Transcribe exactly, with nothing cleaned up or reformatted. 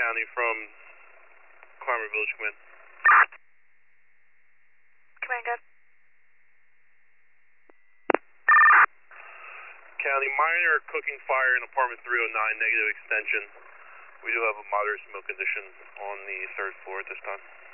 County from Clymer Village, Command. Command, good. County, minor cooking fire in apartment three oh nine, negative extension. We do have a moderate smoke condition on the third floor at this time.